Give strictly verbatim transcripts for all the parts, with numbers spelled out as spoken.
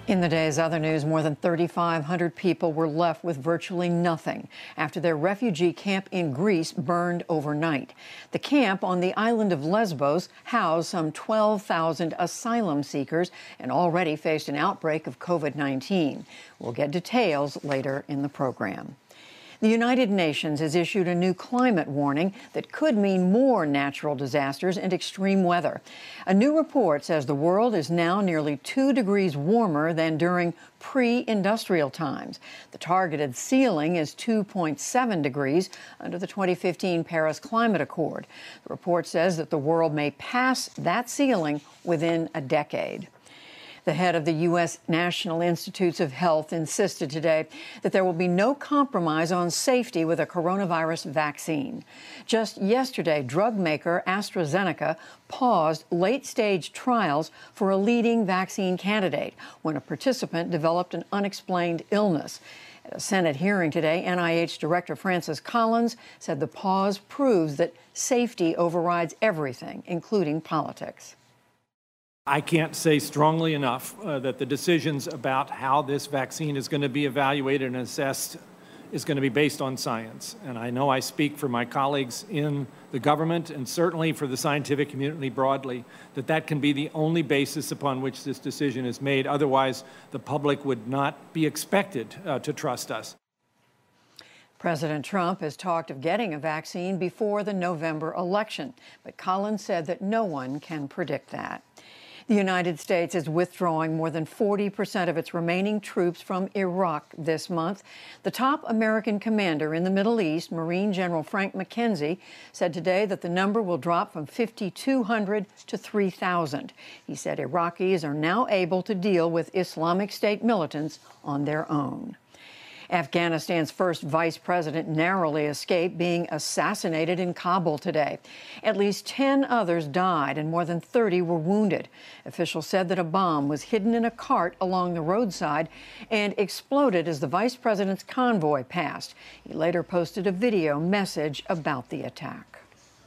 In the day's other news, more than thirty-five hundred people were left with virtually nothing after their refugee camp in Greece burned overnight. The camp on the island of Lesbos housed some twelve thousand asylum seekers and already faced an outbreak of COVID nineteen. We'll get details later in the program. The United Nations has issued a new climate warning that could mean more natural disasters and extreme weather. A new report says the world is now nearly two degrees warmer than during pre-industrial times. The targeted ceiling is two point seven degrees under the twenty fifteen Paris Climate Accord. The report says that the world may pass that ceiling within a decade. The head of the U S National Institutes of Health insisted today that there will be no compromise on safety with a coronavirus vaccine. Just yesterday, drug maker AstraZeneca paused late-stage trials for a leading vaccine candidate when a participant developed an unexplained illness. At a Senate hearing today, N I H Director Francis Collins said the pause proves that safety overrides everything, including politics. I can't say strongly enough uh, that the decisions about how this vaccine is going to be evaluated and assessed is going to be based on science. And I know I speak for my colleagues in the government and certainly for the scientific community broadly, that that can be the only basis upon which this decision is made. Otherwise, the public would not be expected uh, to trust us. President Trump has talked of getting a vaccine before the November election, but Collins said that no one can predict that. The United States is withdrawing more than forty percent of its remaining troops from Iraq this month. The top American commander in the Middle East, Marine General Frank McKenzie, said today that the number will drop from fifty-two hundred to three thousand. He said Iraqis are now able to deal with Islamic State militants on their own. Afghanistan's first vice president narrowly escaped being assassinated in Kabul today. At least ten others died and more than thirty were wounded. Officials said that a bomb was hidden in a cart along the roadside and exploded as the vice president's convoy passed. He later posted a video message about the attack.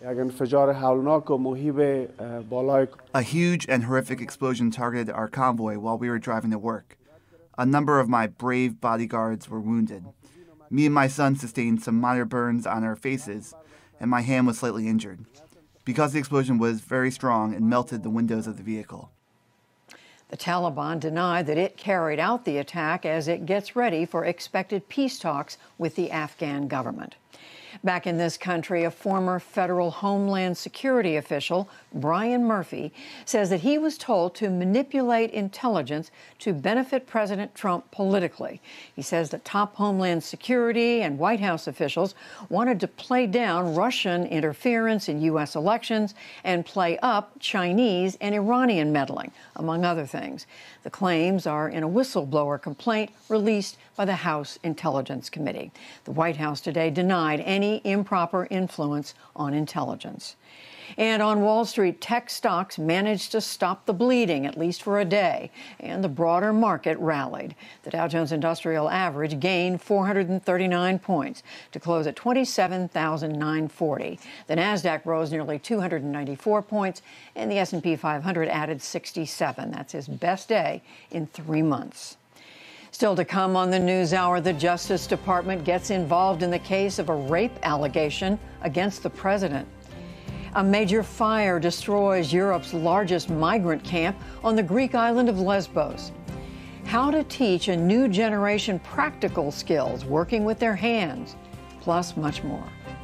A huge and horrific explosion targeted our convoy while we were driving to work. A number of my brave bodyguards were wounded. Me and my son sustained some minor burns on our faces, and my hand was slightly injured, because the explosion was very strong and melted the windows of the vehicle. The Taliban denied that it carried out the attack as it gets ready for expected peace talks with the Afghan government. Back in this country, a former federal Homeland Security official, Brian Murphy, says that he was told to manipulate intelligence to benefit President Trump politically. He says that top Homeland Security and White House officials wanted to play down Russian interference in U S elections and play up Chinese and Iranian meddling, among other things. The claims are in a whistleblower complaint released by the House Intelligence Committee. The White House today denied any improper influence on intelligence. And on Wall Street, tech stocks managed to stop the bleeding, at least for a day, and the broader market rallied. The Dow Jones Industrial Average gained four hundred thirty-nine points to close at twenty-seven thousand nine hundred forty. The Nasdaq rose nearly two hundred ninety-four points, and the S and P five hundred added sixty-seven. That's his best day in three months. Still to come on the NewsHour, the Justice Department gets involved in the case of a rape allegation against the president. A major fire destroys Europe's largest migrant camp on the Greek island of Lesbos. How to teach a new generation practical skills working with their hands, plus much more.